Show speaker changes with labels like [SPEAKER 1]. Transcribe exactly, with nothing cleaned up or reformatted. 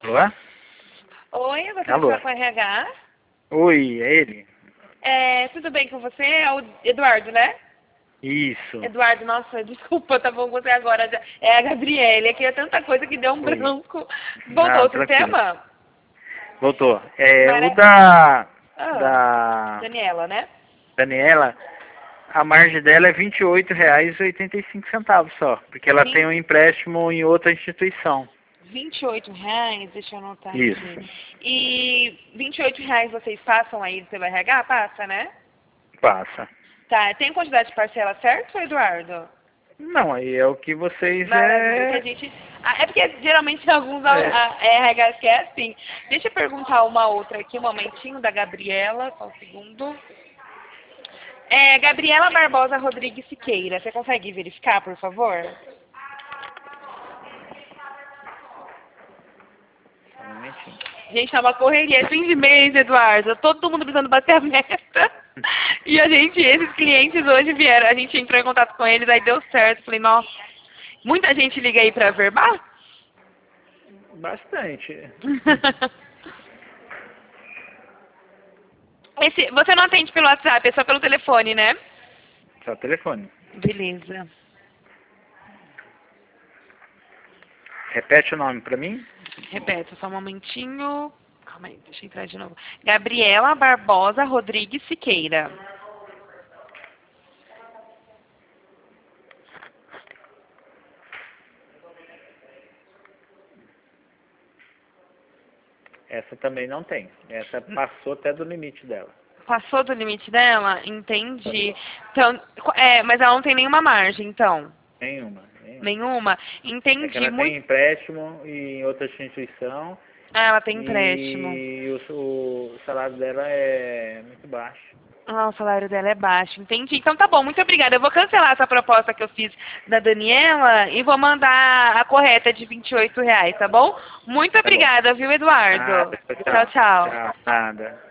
[SPEAKER 1] Alô?
[SPEAKER 2] Oi, eu gostaria de
[SPEAKER 1] Alô?
[SPEAKER 2] falar com o R H.
[SPEAKER 1] Oi, é ele?
[SPEAKER 2] É, tudo bem com você? É o Eduardo, né?
[SPEAKER 1] Isso.
[SPEAKER 2] Eduardo, nossa, desculpa, tá bom com você agora. já- É a Gabriele, aqui é tanta coisa que deu um
[SPEAKER 1] Oi.
[SPEAKER 2] branco. Voltou
[SPEAKER 1] Não,
[SPEAKER 2] o
[SPEAKER 1] tranquilo.
[SPEAKER 2] sistema?
[SPEAKER 1] Voltou. É, o
[SPEAKER 2] Mara...
[SPEAKER 1] da...
[SPEAKER 2] Ah,
[SPEAKER 1] Da...
[SPEAKER 2] Daniela, né?
[SPEAKER 1] Daniela, a margem dela é vinte e oito reais e oitenta e cinco centavos só. Porque ela tem
[SPEAKER 2] Vim-
[SPEAKER 1] um empréstimo em outra instituição.
[SPEAKER 2] vinte e oito reais, deixa eu anotar aqui.
[SPEAKER 1] Isso.
[SPEAKER 2] E vinte e oito reais vocês passam aí pelo R H? Passa, né?
[SPEAKER 1] Passa.
[SPEAKER 2] Tá, tem quantidade de parcela certo, Eduardo?
[SPEAKER 1] Não, aí é o que vocês
[SPEAKER 2] Maravilha, que a
[SPEAKER 1] é...
[SPEAKER 2] gente. Ah, é porque geralmente alguns a-
[SPEAKER 1] é...
[SPEAKER 2] a- R Hs que é assim. Deixa eu perguntar uma outra aqui, um momentinho, da Gabriela, só um segundo. É, Gabriela Barbosa Rodrigues Siqueira, você consegue verificar, por favor?
[SPEAKER 1] Só um momentinho.
[SPEAKER 2] Gente, tá uma correria, é fim de mês, Eduardo. Todo mundo precisando bater a meta. E a gente, esses clientes hoje vieram, a gente entrou em contato com eles, aí deu certo. Falei, nossa, muita gente liga aí pra verbar?
[SPEAKER 1] Bastante.
[SPEAKER 2] Esse, você não atende pelo WhatsApp, é só pelo telefone, né?
[SPEAKER 1] Só telefone.
[SPEAKER 2] Beleza.
[SPEAKER 1] Repete o nome pra mim?
[SPEAKER 2] Repete, só um momentinho. Calma aí, deixa eu entrar de novo. Gabriela Barbosa Rodrigues Siqueira.
[SPEAKER 1] Essa também não tem. Essa passou até do limite dela.
[SPEAKER 2] Passou do limite dela? Entendi. Então, é, mas ela não tem nenhuma margem, então?
[SPEAKER 1] Nenhuma. nenhuma.
[SPEAKER 2] Nenhuma?
[SPEAKER 1] É que
[SPEAKER 2] Entendi.
[SPEAKER 1] ela tem
[SPEAKER 2] Muito...
[SPEAKER 1] empréstimo em outra instituição
[SPEAKER 2] Ah, ela tem empréstimo.
[SPEAKER 1] e o, o salário dela é muito baixo.
[SPEAKER 2] Ah, o salário dela é baixo. Entendi. Então tá bom, muito obrigada. Eu vou cancelar essa proposta que eu fiz da Daniela e vou mandar a correta de vinte e oito reais, tá bom? Muito
[SPEAKER 1] Tá bom.
[SPEAKER 2] obrigada, viu, Eduardo?
[SPEAKER 1] Nada,
[SPEAKER 2] Tchau,
[SPEAKER 1] tchau.
[SPEAKER 2] tchau.
[SPEAKER 1] Tchau, nada.